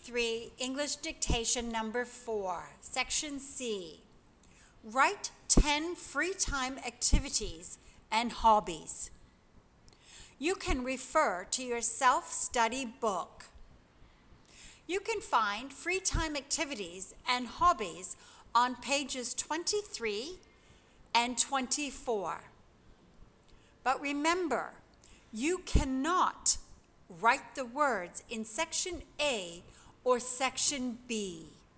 23, English Dictation number 4, Section C. Write 10 free time activities and hobbies. You can refer to your self-study book. You can find free time activities and hobbies on pages 23 and 24. But remember, you cannot write the words in Section A or Section B.